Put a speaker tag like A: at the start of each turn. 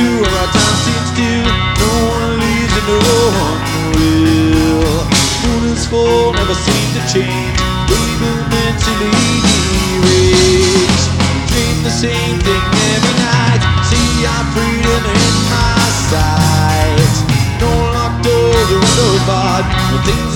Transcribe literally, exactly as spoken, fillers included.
A: to where our time seems to. No one leaves and no one will. Moon is full, never seem to change. Able mentally rage. Dream the same thing every night. See our freedom in my sight. No locked doors or windows barred. No things